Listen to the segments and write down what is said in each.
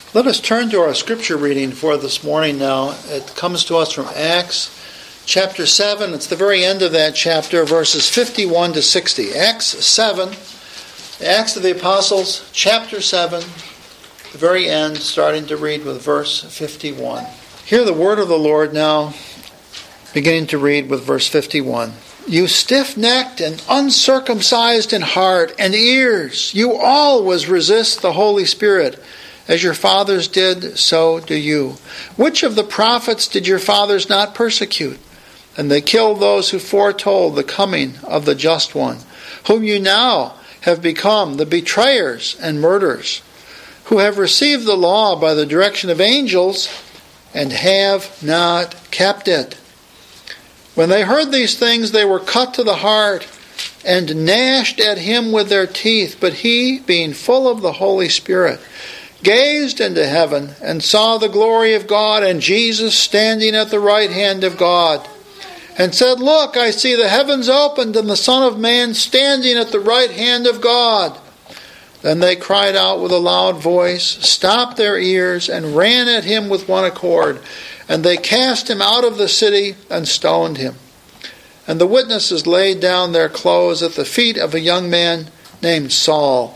Let us turn to our scripture reading for this morning now. It comes to us from Acts chapter 7. It's the very end of that chapter, verses 51 to 60. Acts 7, Acts of the Apostles, chapter 7, the very end, starting to read with verse 51. Hear the word of the Lord now, beginning to read with verse 51. You stiff-necked and uncircumcised in heart and ears, you always resist the Holy Spirit. As your fathers did, so do you. Which of the prophets did your fathers not persecute? And they killed those who foretold the coming of the Just One, whom you now have become the betrayers and murderers, who have received the law by the direction of angels and have not kept it. When they heard these things, they were cut to the heart and gnashed at him with their teeth. But he, being full of the Holy Spirit, gazed into heaven and saw the glory of God and Jesus standing at the right hand of God, and said, Look, I see the heavens opened and the Son of Man standing at the right hand of God. Then they cried out with a loud voice, stopped their ears, and ran at him with one accord. And they cast him out of the city and stoned him. And the witnesses laid down their clothes at the feet of a young man named Saul.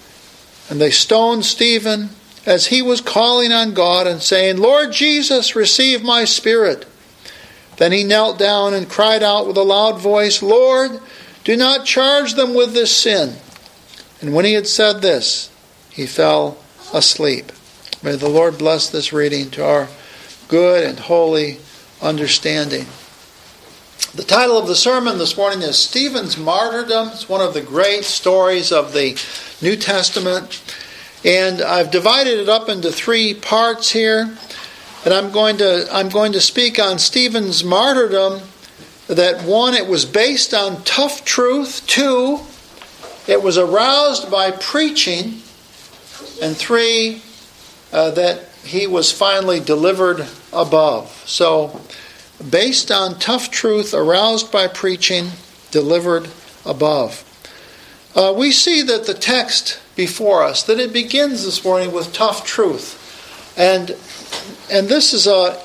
And they stoned Stephen as he was calling on God and saying, Lord Jesus, receive my spirit. Then he knelt down and cried out with a loud voice, Lord, do not charge them with this sin. And when he had said this, he fell asleep. May the Lord bless this reading to our good and holy understanding. The title of the sermon this morning is Stephen's Martyrdom. It's one of the great stories of the New Testament. And I've divided it up into three parts here. And I'm going to speak on Stephen's martyrdom. That one, it was based on tough truth. Two, it was aroused by preaching. And three, that he was finally delivered above. So, based on tough truth, aroused by preaching, delivered above. We see that the text before us, that it begins this morning with tough truth. And this is a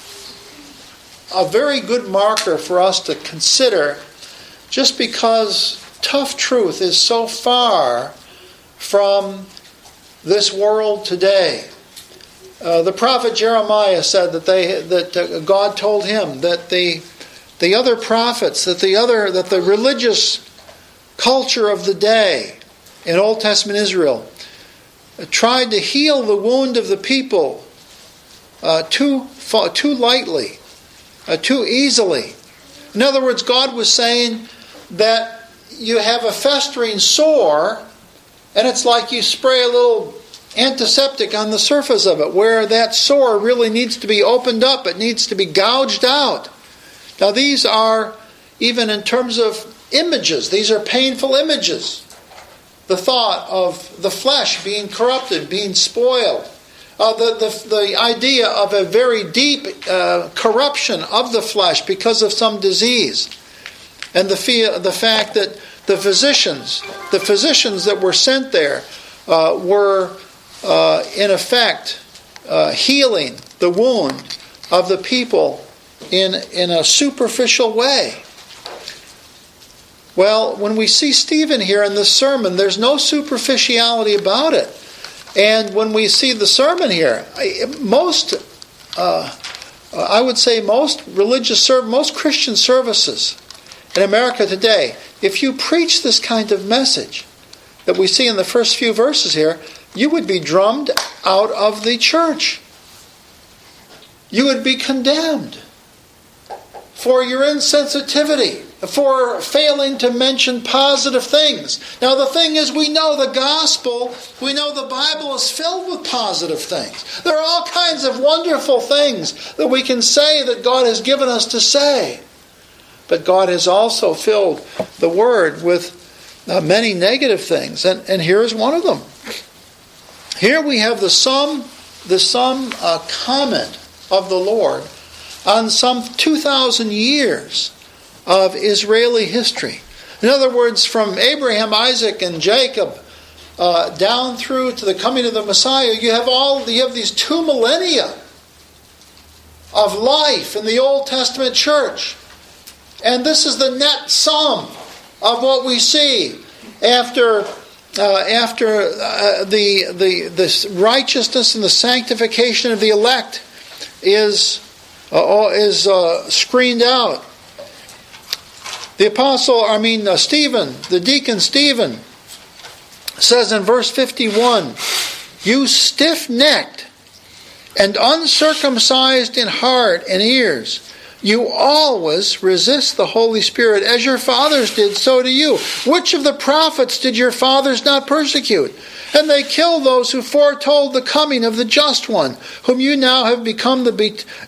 very good marker for us to consider, just because tough truth is so far from this world today. The prophet Jeremiah said that God told him that the other prophets, that the religious culture of the day in Old Testament Israel tried to heal the wound of the people too lightly, too easily. In other words, God was saying that you have a festering sore, and it's like you spray a little antiseptic on the surface of it, where that sore really needs to be opened up. It needs to be gouged out. Now these are, even in terms of images, these are painful images. The thought of the flesh being corrupted, being spoiled. The idea of a very deep corruption of the flesh because of some disease. And the fact that the physicians that were sent there were in effect healing the wound of the people in a superficial way. Well, when we see Stephen here in this sermon, there's no superficiality about it. And when we see the sermon here, most Christian services in America today, if you preach this kind of message that we see in the first few verses here, you would be drummed out of the church. You would be condemned for your insensitivity, for failing to mention positive things. Now the thing is, we know the gospel, we know the Bible is filled with positive things. There are all kinds of wonderful things that we can say that God has given us to say. But God has also filled the Word with many negative things, and here is one of them. Here we have the sum comment of the Lord on some 2,000 years of Israeli history. In other words, from Abraham, Isaac, and Jacob down through to the coming of the Messiah, you have these 2 millennia of life in the Old Testament church. And this is the net sum of what we see after the righteousness and the sanctification of the elect is screened out. Stephen, the deacon Stephen, says in verse 51, "You stiff-necked and uncircumcised in heart and ears, you always resist the Holy Spirit, as your fathers did, so do you. Which of the prophets did your fathers not persecute? And they killed those who foretold the coming of the Just One, whom you now have become the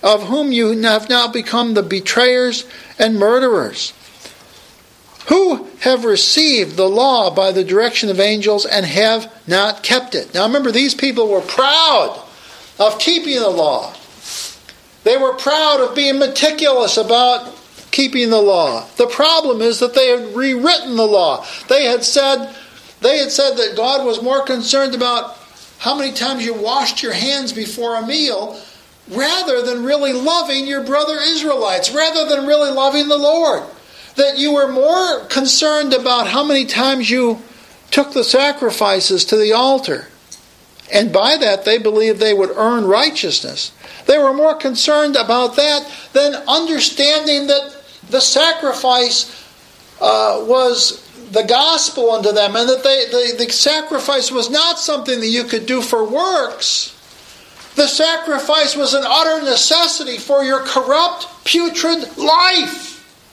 betrayers and murderers, who have received the law by the direction of angels and have not kept it." Now remember, these people were proud of keeping the law. They were proud of being meticulous about keeping the law. The problem is that they had rewritten the law. They had said that God was more concerned about how many times you washed your hands before a meal, rather than really loving your brother Israelites, rather than really loving the Lord. That you were more concerned about how many times you took the sacrifices to the altar. And by that, they believed they would earn righteousness. They were more concerned about that than understanding that the sacrifice was the gospel unto them, and that the sacrifice was not something that you could do for works. The sacrifice was an utter necessity for your corrupt, putrid life.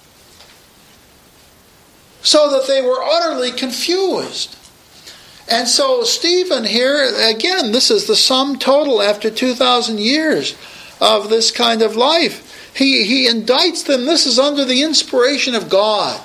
So that they were utterly confused. And so Stephen here, again, this is the sum total after 2,000 years of this kind of life. He indicts them. This is under the inspiration of God.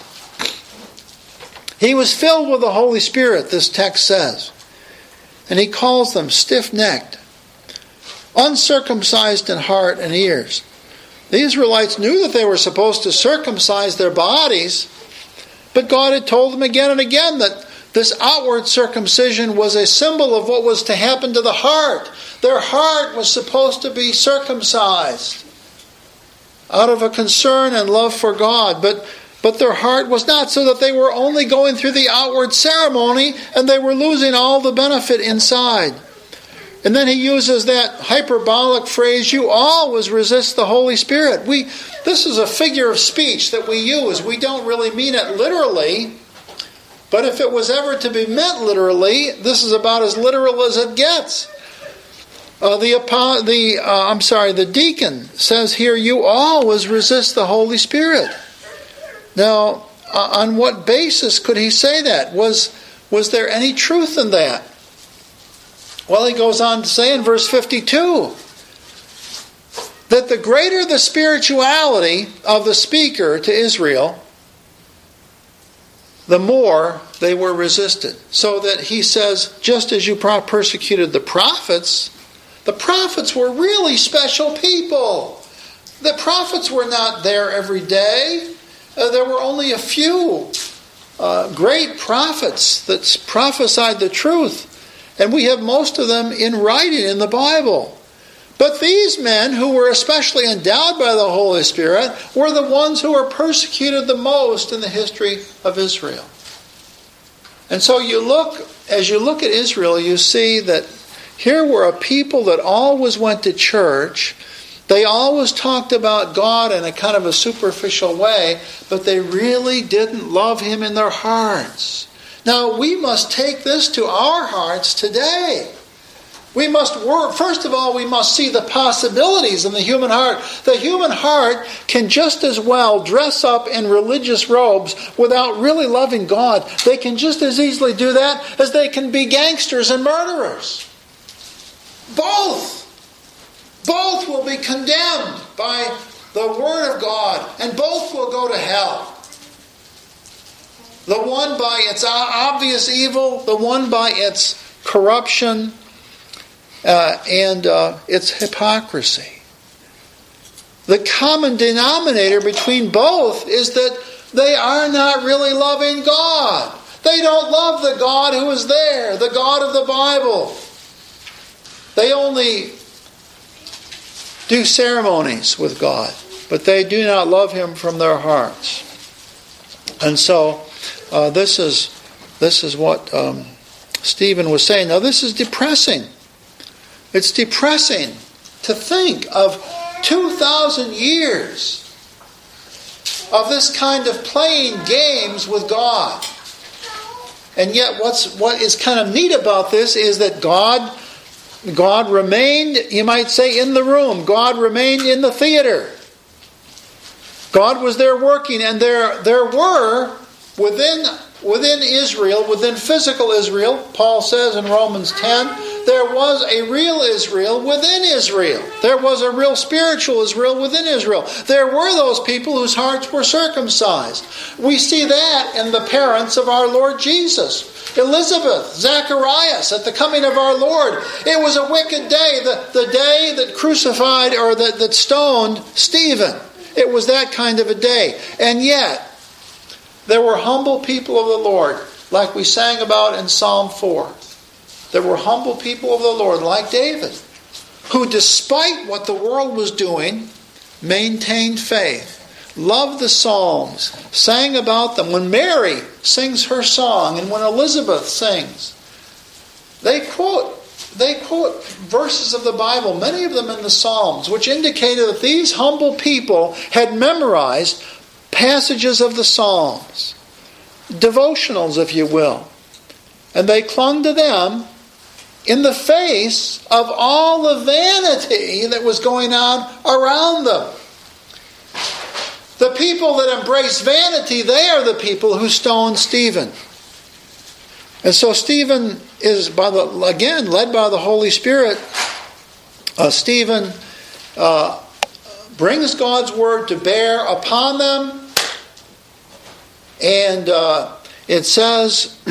He was filled with the Holy Spirit, this text says. And he calls them stiff-necked, uncircumcised in heart and ears. The Israelites knew that they were supposed to circumcise their bodies, but God had told them again and again that this outward circumcision was a symbol of what was to happen to the heart. Their heart was supposed to be circumcised out of a concern and love for God. But their heart was not, so that they were only going through the outward ceremony and they were losing all the benefit inside. And then he uses that hyperbolic phrase, "You always resist the Holy Spirit." This is a figure of speech that we use. We don't really mean it literally. But if it was ever to be meant literally, this is about as literal as it gets. The deacon says here, "You always resist the Holy Spirit." Now, on what basis could he say that? Was there any truth in that? Well, he goes on to say in verse 52 that the greater the spirituality of the speaker to Israel, the more they were resisted. So that he says, just as you persecuted the prophets were really special people. The prophets were not there every day. There were only a few great prophets that prophesied the truth. And we have most of them in writing in the Bible. But these men, who were especially endowed by the Holy Spirit, were the ones who were persecuted the most in the history of Israel. And so as you look at Israel, you see that here were a people that always went to church. They always talked about God in a kind of a superficial way, but they really didn't love Him in their hearts. Now, we must take this to our hearts today. We must work. First of all, we must see the possibilities in the human heart. The human heart can just as well dress up in religious robes without really loving God. They can just as easily do that as they can be gangsters and murderers. Both will be condemned by the Word of God, and both will go to hell. The one by its obvious evil, the one by its corruption and its hypocrisy. The common denominator between both is that they are not really loving God. They don't love the God who is there, the God of the Bible. They only do ceremonies with God, but they do not love Him from their hearts. And so this is what Stephen was saying. Now this is depressing. It's depressing to think of 2,000 years of this kind of playing games with God. And yet what is kind of neat about this is that God remained, you might say, in the room. God remained in the theater. God was there working, and there were within Israel, within physical Israel, Paul says in Romans 10, there was a real Israel within Israel. There was a real spiritual Israel within Israel. There were those people whose hearts were circumcised. We see that in the parents of our Lord Jesus. Elizabeth, Zacharias, at the coming of our Lord. It was a wicked day, the day that crucified or that stoned Stephen. It was that kind of a day. And yet, there were humble people of the Lord, like we sang about in Psalm 4. There were humble people of the Lord, like David, who, despite what the world was doing, maintained faith, loved the Psalms, sang about them. When Mary sings her song and when Elizabeth sings, they quote verses of the Bible, many of them in the Psalms, which indicated that these humble people had memorized passages of the Psalms, devotionals, if you will. And they clung to them in the face of all the vanity that was going on around them. The people that embrace vanity, they are the people who stoned Stephen. And so Stephen is, led by the Holy Spirit. Stephen brings God's word to bear upon them. And it says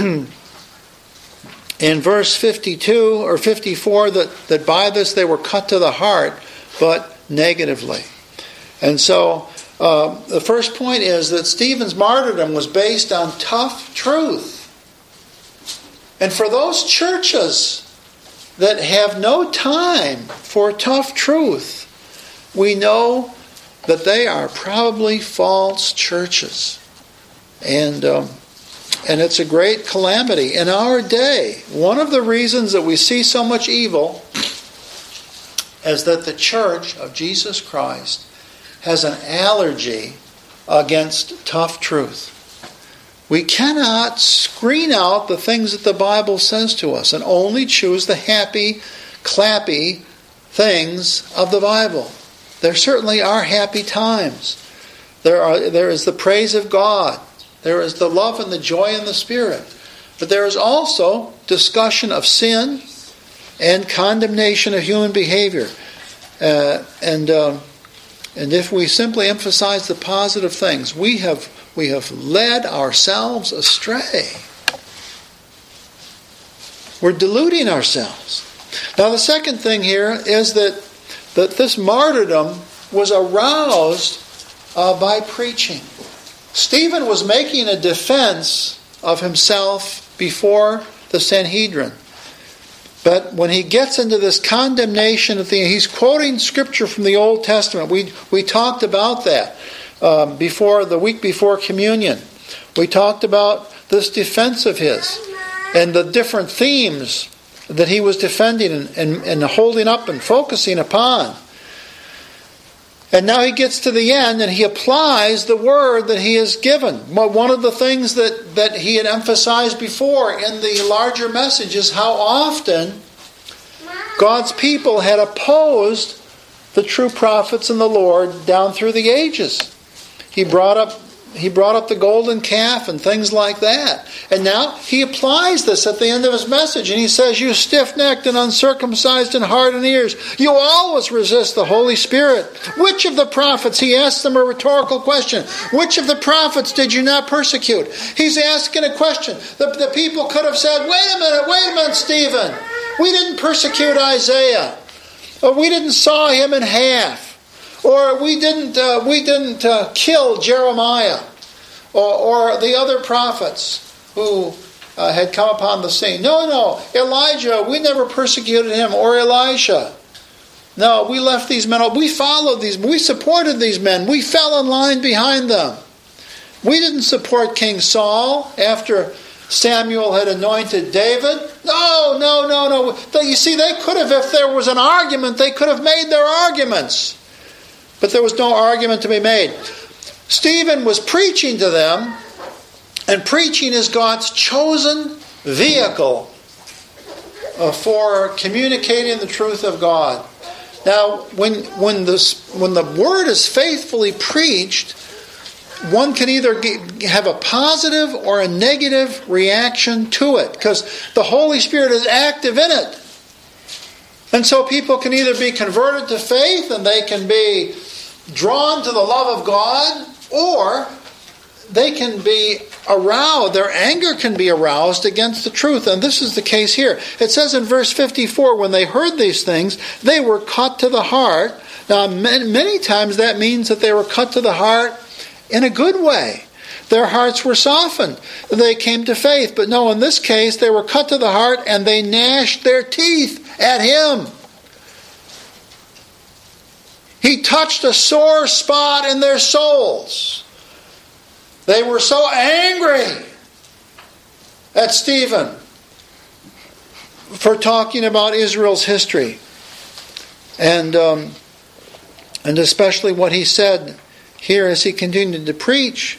in verse 52 or 54 that by this they were cut to the heart, but negatively. And so the first point is that Stephen's martyrdom was based on tough truth. And for those churches that have no time for tough truth, we know that they are probably false churches. And it's a great calamity. In our day, one of the reasons that we see so much evil is that the Church of Jesus Christ has an allergy against tough truth. We cannot screen out the things that the Bible says to us and only choose the happy, clappy things of the Bible. There certainly are happy times. There is the praise of God. There is the love and the joy in the Spirit. But there is also discussion of sin and condemnation of human behavior. And if we simply emphasize the positive things, we have led ourselves astray. We're deluding ourselves. Now the second thing here is that this martyrdom was aroused by preaching. Stephen was making a defense of himself before the Sanhedrin. But when he gets into this condemnation of things, he's quoting scripture from the Old Testament. We talked about that the week before communion. We talked about this defense of his and the different themes that he was defending and holding up and focusing upon. And now he gets to the end and he applies the word that he has given. One of the things that he had emphasized before in the larger message is how often God's people had opposed the true prophets and the Lord down through the ages. He brought up the golden calf and things like that. And now he applies this at the end of his message. And he says, you stiff-necked and uncircumcised in heart and ears, you always resist the Holy Spirit. Which of the prophets, he asked them a rhetorical question, which of the prophets did you not persecute? He's asking a question. The people could have said, wait a minute, Stephen. We didn't persecute Isaiah. Or we didn't saw him in half. Or we didn't kill Jeremiah or the other prophets. who had come upon the scene. No, Elijah, we never persecuted him, or Elisha. No, we left these men. We followed these. We supported these men. We fell in line behind them. We didn't support King Saul after Samuel had anointed David. No. You see, they could have, if there was an argument, they could have made their arguments. But there was no argument to be made. Stephen was preaching to them, and preaching is God's chosen vehicle for communicating the truth of God. Now, when the word is faithfully preached, one can either have a positive or a negative reaction to it, because the Holy Spirit is active in it. And so people can either be converted to faith and they can be drawn to the love of God, or they can be aroused, their anger can be aroused against the truth. And this is the case here. It says in verse 54, when they heard these things, they were cut to the heart. Now, many times that means that they were cut to the heart in a good way. Their hearts were softened. They came to faith. But no, in this case, they were cut to the heart and they gnashed their teeth at him. He touched a sore spot in their souls. They were so angry at Stephen for talking about Israel's history. And especially what he said here as he continued to preach.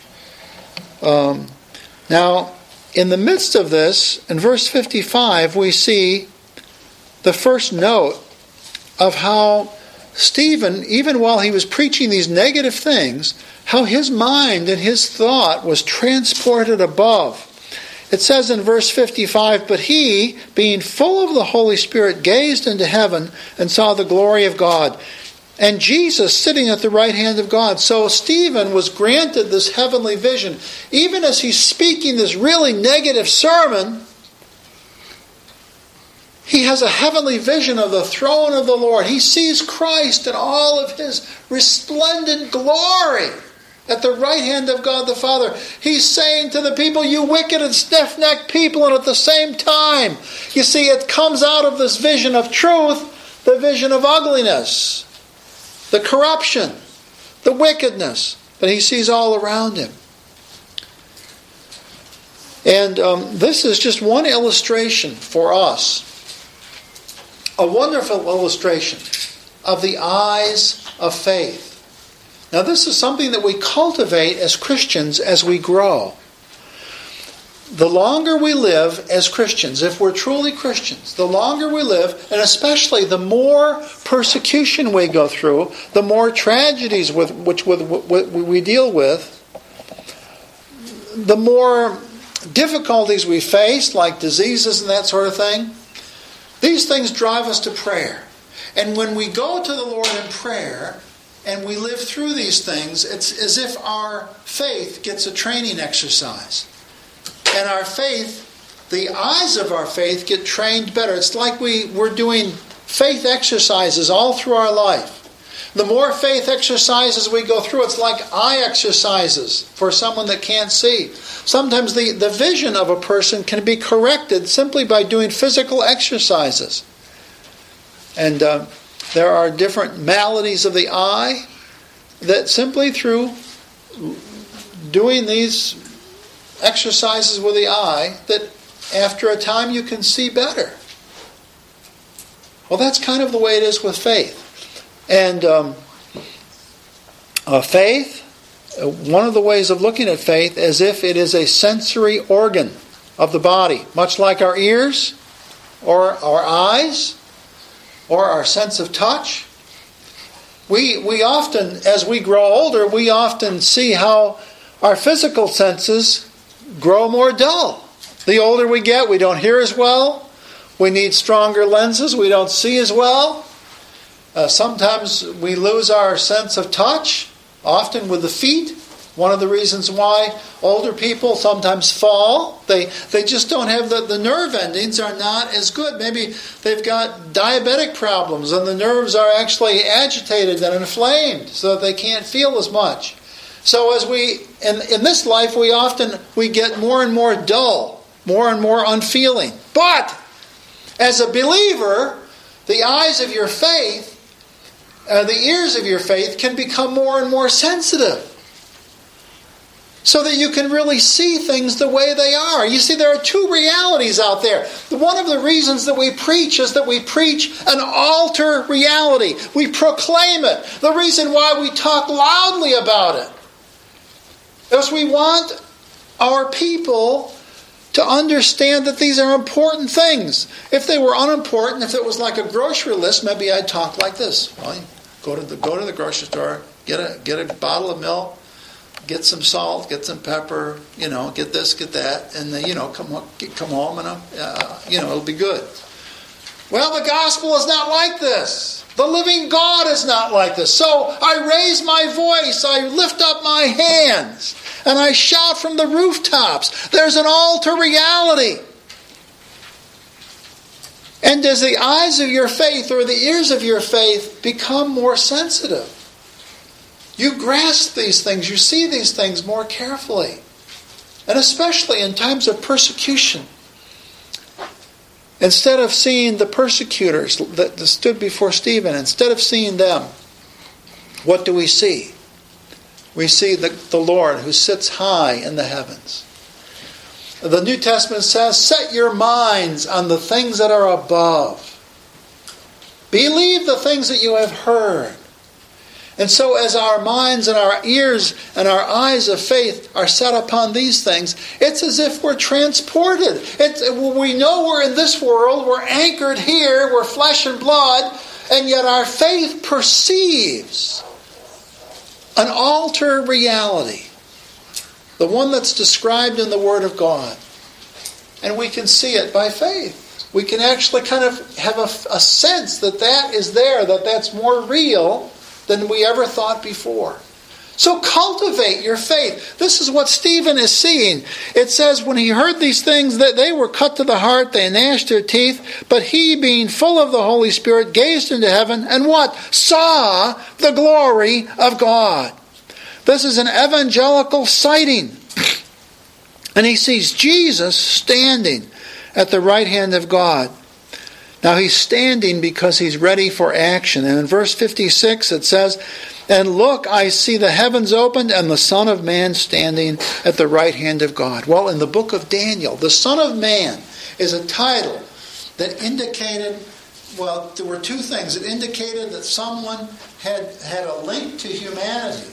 Now, in the midst of this, in verse 55, we see the first note of how Stephen, even while he was preaching these negative things, how his mind and his thought was transported above. It says in verse 55, but he, being full of the Holy Spirit, gazed into heaven and saw the glory of God, and Jesus sitting at the right hand of God. So Stephen was granted this heavenly vision. Even as he's speaking this really negative sermon, he has a heavenly vision of the throne of the Lord. He sees Christ in all of his resplendent glory at the right hand of God the Father. He's saying to the people, you wicked and stiff-necked people, and at the same time, you see, it comes out of this vision of truth, the vision of ugliness, the corruption, the wickedness that he sees all around him. And this is just one illustration for us, a wonderful illustration of the eyes of faith. Now, this is something that we cultivate as Christians as we grow. The longer we live as Christians, if we're truly Christians, the longer we live, and especially the more persecution we go through, the more tragedies which we deal with, the more difficulties we face, like diseases and that sort of thing, these things drive us to prayer. And when we go to the Lord in prayer, and we live through these things, it's as if our faith gets a training exercise. And our faith, the eyes of our faith get trained better. It's like we're doing faith exercises all through our life. The more faith exercises we go through, it's like eye exercises for someone that can't see. Sometimes the vision of a person can be corrected simply by doing physical exercises. And there are different maladies of the eye that simply through doing these exercises with the eye, that after a time you can see better. Well, that's kind of the way it is with faith. And faith, one of the ways of looking at faith is if it is a sensory organ of the body, much like our ears or our eyes or our sense of touch. We often, as we grow older, we often see how our physical senses grow more dull. The older we get, we don't hear as well. We need stronger lenses. We don't see as well. Sometimes we lose our sense of touch, often with the feet. One of the reasons why older people sometimes fall, they just don't have the nerve endings are not as good. Maybe they've got diabetic problems and the nerves are actually agitated and inflamed so that they can't feel as much. So as in this life, we get more and more dull, more and more unfeeling. But as a believer, the eyes of your faith, the ears of your faith can become more and more sensitive, so that you can really see things the way they are. You see, there are two realities out there. One of the reasons that we preach is that we preach an altar reality. We proclaim it. The reason why we talk loudly about it is we want our people to understand that these are important things. If they were unimportant, if it was like a grocery list, maybe I'd talk like this. Well, you go to the grocery store, get a bottle of milk, get some salt, get some pepper, get this, get that, and then, come home and it'll be good. Well, the gospel is not like this. The living God is not like this. So I raise my voice, I lift up my hands, and I shout from the rooftops. There's an altar reality. And as the eyes of your faith or the ears of your faith become more sensitive, you grasp these things, you see these things more carefully. And especially in times of persecution. Instead of seeing the persecutors that stood before Stephen, instead of seeing them, what do we see? We see the Lord who sits high in the heavens. The New Testament says, set your minds on the things that are above. Believe the things that you have heard. And so as our minds and our ears and our eyes of faith are set upon these things, it's as if we're transported. We know we're in this world, we're anchored here, we're flesh and blood, and yet our faith perceives an altar reality, the one that's described in the Word of God. And we can see it by faith. We can actually kind of have a sense that is there, that's more real than we ever thought before. So cultivate your faith. This is what Stephen is seeing. It says, when he heard these things, that they were cut to the heart, they gnashed their teeth, but he, being full of the Holy Spirit, gazed into heaven, and what? Saw the glory of God. This is an evangelical sighting. And he sees Jesus standing at the right hand of God. Now he's standing because he's ready for action. And in verse 56 it says, and look, I see the heavens opened and the Son of Man standing at the right hand of God. Well, in the book of Daniel, the Son of Man is a title that indicated, well, there were two things. It indicated that someone had a link to humanity,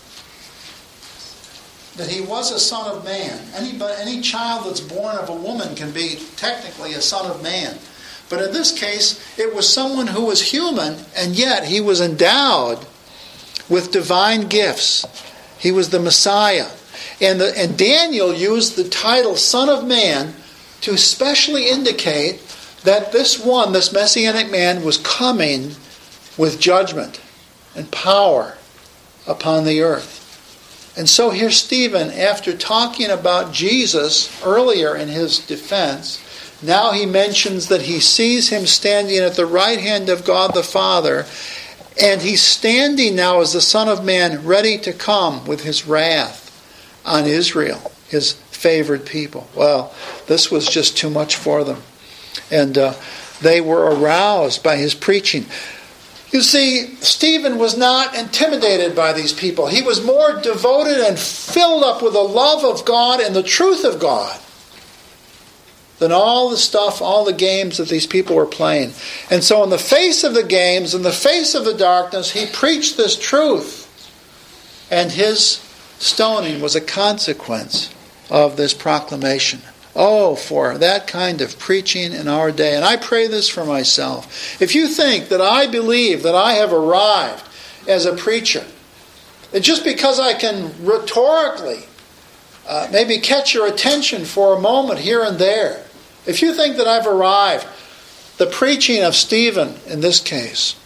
that he was a son of man. Any child that's born of a woman can be technically a son of man. But in this case, it was someone who was human, and yet he was endowed with divine gifts. He was the Messiah. And Daniel used the title Son of Man to specially indicate that this Messianic man, was coming with judgment and power upon the earth. And so here Stephen, after talking about Jesus earlier in his defense, now he mentions that he sees him standing at the right hand of God the Father, and he's standing now as the Son of Man, ready to come with his wrath on Israel, his favored people. Well, this was just too much for them. And they were aroused by his preaching. You see, Stephen was not intimidated by these people. He was more devoted and filled up with the love of God and the truth of God than all the stuff, all the games that these people were playing. And so in the face of the games, in the face of the darkness, he preached this truth. And his stoning was a consequence of this proclamation. Oh, for that kind of preaching in our day. And I pray this for myself. If you think that I believe that I have arrived as a preacher, and just because I can rhetorically maybe catch your attention for a moment here and there, if you think that I've arrived, the preaching of Stephen in this case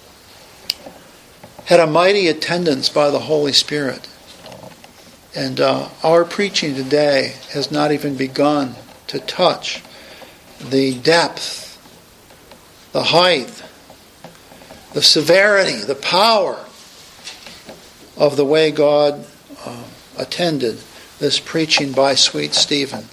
had a mighty attendance by the Holy Spirit. And our preaching today has not even begun to touch the depth, the height, the severity, the power of the way God attended this preaching by Sweet Stephen.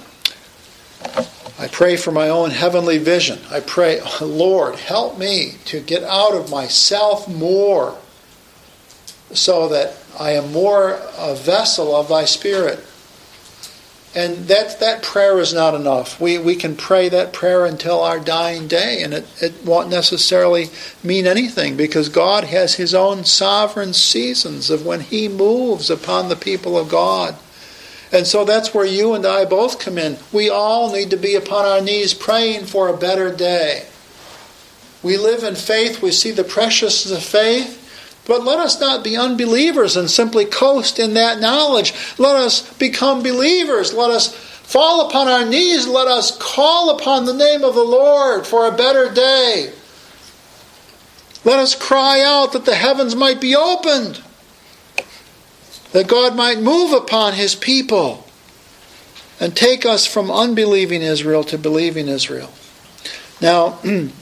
I pray for my own heavenly vision. I pray, Lord, help me to get out of myself more so that I am more a vessel of thy Spirit. And that prayer is not enough. We can pray that prayer until our dying day, and it won't necessarily mean anything, because God has his own sovereign seasons of when he moves upon the people of God. And so that's where you and I both come in. We all need to be upon our knees praying for a better day. We live in faith. We see the preciousness of faith. But let us not be unbelievers and simply coast in that knowledge. Let us become believers. Let us fall upon our knees. Let us call upon the name of the Lord for a better day. Let us cry out that the heavens might be opened, that God might move upon his people and take us from unbelieving Israel to believing Israel. Now,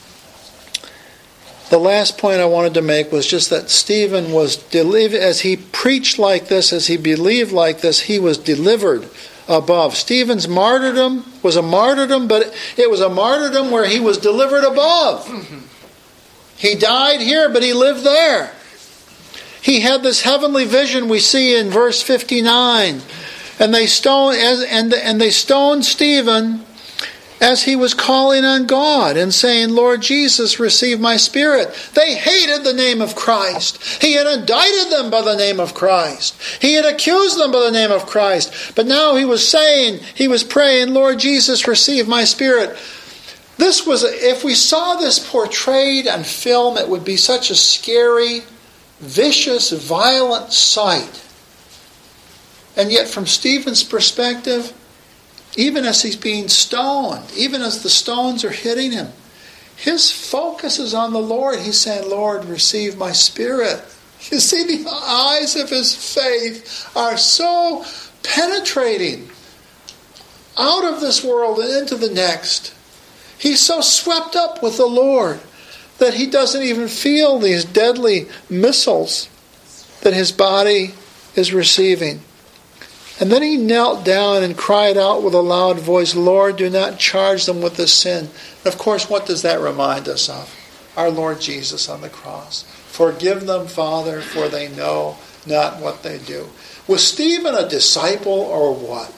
the last point I wanted to make was just that Stephen was delivered, as he preached like this, as he believed like this, he was delivered above. Stephen's martyrdom was a martyrdom, but it was a martyrdom where he was delivered above. He died here, but he lived there. He had this heavenly vision we see in verse 59. And they stoned Stephen as he was calling on God and saying, Lord Jesus, receive my spirit. They hated the name of Christ. He had indicted them by the name of Christ. He had accused them by the name of Christ. But now he was praying, Lord Jesus, receive my spirit. This was, if we saw this portrayed on film, it would be such a scary, vicious, violent sight. And yet from Stephen's perspective, even as he's being stoned, even as the stones are hitting him, his focus is on the Lord. He's saying, Lord, receive my spirit. You see, the eyes of his faith are so penetrating out of this world and into the next. He's so swept up with the Lord that he doesn't even feel these deadly missiles that his body is receiving. And then he knelt down and cried out with a loud voice, Lord, do not charge them with this sin. And of course, what does that remind us of? Our Lord Jesus on the cross. Forgive them, Father, for they know not what they do. Was Stephen a disciple or what?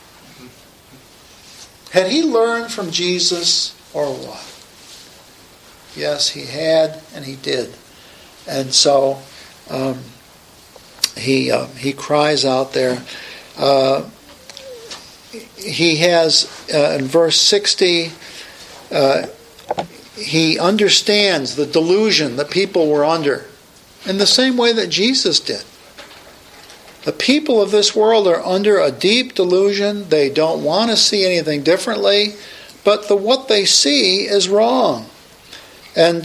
Had he learned from Jesus or what? Yes, he had, and he did. And so he cries out there. He has, in verse 60, he understands the delusion that people were under in the same way that Jesus did. The people of this world are under a deep delusion. They don't want to see anything differently, but what they see is wrong. And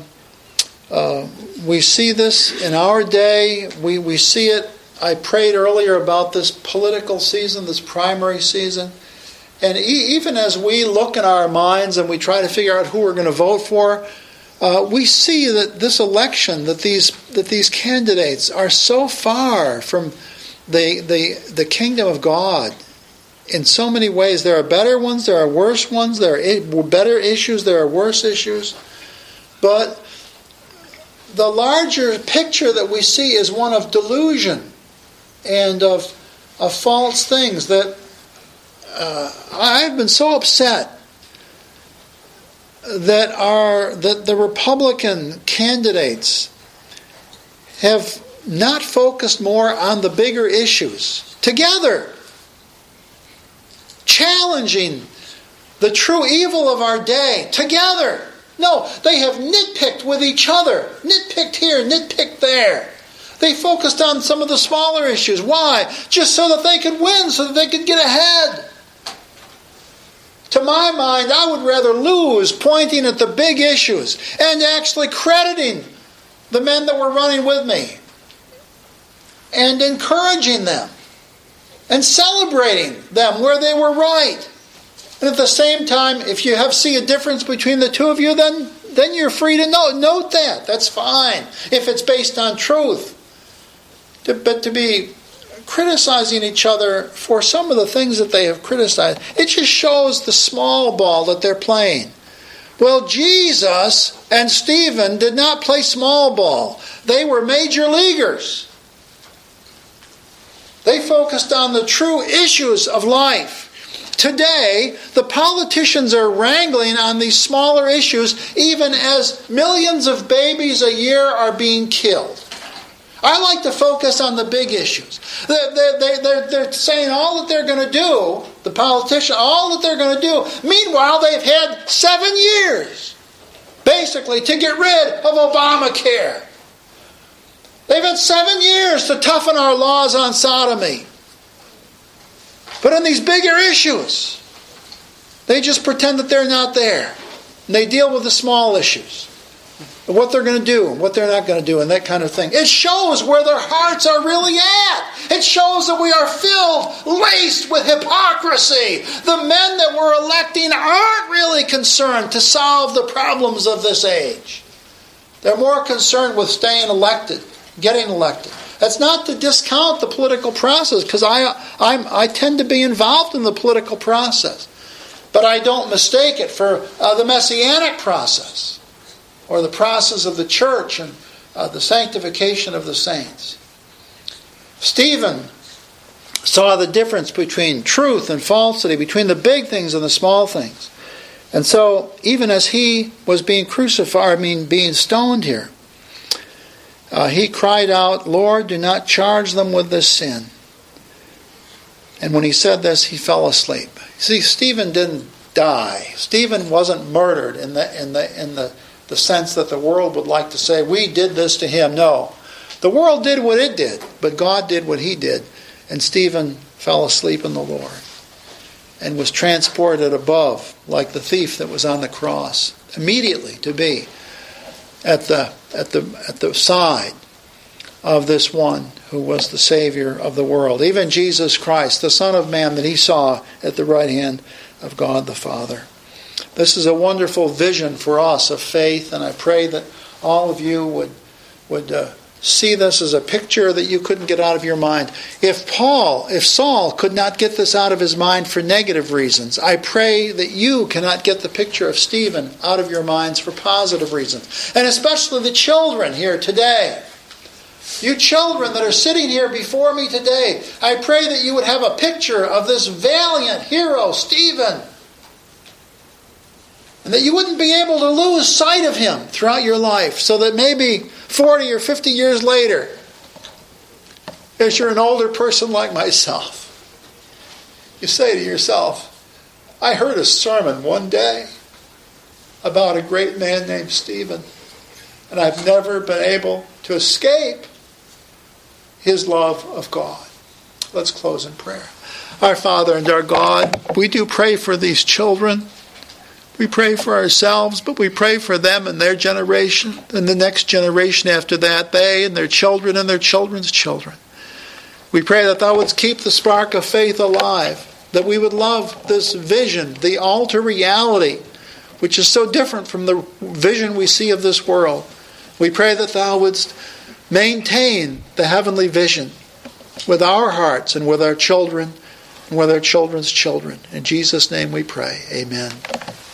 we see this in our day. We see it. I prayed earlier about this political season, this primary season. And even as we look in our minds and we try to figure out who we're going to vote for, we see that this election, that these candidates are so far from the kingdom of God in so many ways. There are better ones, there are worse ones, there are better issues, there are worse issues. But the larger picture that we see is one of delusion and of false things that I've been so upset that the Republican candidates have not focused more on the bigger issues together, challenging the true evil of our day together. No, they have nitpicked with each other. Nitpicked here, nitpicked there. They focused on some of the smaller issues. Why? Just so that they could win, so that they could get ahead. To my mind, I would rather lose pointing at the big issues and actually crediting the men that were running with me and encouraging them and celebrating them where they were right. And at the same time, if you see a difference between the two of you, then you're free to note that. That's fine if it's based on truth. But to be criticizing each other for some of the things that they have criticized. It just shows the small ball that they're playing. Well, Jesus and Stephen did not play small ball. They were major leaguers. They focused on the true issues of life. Today, the politicians are wrangling on these smaller issues, even as millions of babies a year are being killed. I like to focus on the big issues. They're saying all that they're going to do, the politicians, all that they're going to do. Meanwhile, they've had 7 years, basically, to get rid of Obamacare. They've had 7 years to toughen our laws on sodomy. But on these bigger issues, they just pretend that they're not there. And they deal with the small issues. And what they're going to do and what they're not going to do and that kind of thing. It shows where their hearts are really at. It shows that we are filled, laced with hypocrisy. The men that we're electing aren't really concerned to solve the problems of this age. They're more concerned with staying elected, getting elected. That's not to discount the political process, because I tend to be involved in the political process. But I don't mistake it for the Messianic process, or the process of the church and the sanctification of the saints. Stephen saw the difference between truth and falsity, between the big things and the small things. And so, even as he was being crucified, being stoned here, he cried out, "Lord, do not charge them with this sin." And when he said this, he fell asleep. See, Stephen didn't die. Stephen wasn't murdered in the sense that the world would like to say, we did this to him. No. The world did what it did, but God did what he did. And Stephen fell asleep in the Lord and was transported above like the thief that was on the cross, immediately to be at the side of this one who was the Savior of the world. Even Jesus Christ, the Son of Man that he saw at the right hand of God the Father. This is a wonderful vision for us of faith, and I pray that all of you would see this as a picture that you couldn't get out of your mind. If Saul could not get this out of his mind for negative reasons, I pray that you cannot get the picture of Stephen out of your minds for positive reasons. And especially the children here today. You children that are sitting here before me today, I pray that you would have a picture of this valiant hero, Stephen. And that you wouldn't be able to lose sight of him throughout your life, so that maybe 40 or 50 years later, as you're an older person like myself, you say to yourself, I heard a sermon one day about a great man named Stephen, and I've never been able to escape his love of God. Let's close in prayer. Our Father and our God, we do pray for these children. We pray for ourselves, but we pray for them and their generation and the next generation after that, they and their children and their children's children. We pray that Thou wouldst keep the spark of faith alive, that we would love this vision, the altar reality, which is so different from the vision we see of this world. We pray that Thou wouldst maintain the heavenly vision with our hearts and with our children and with our children's children. In Jesus' name we pray. Amen.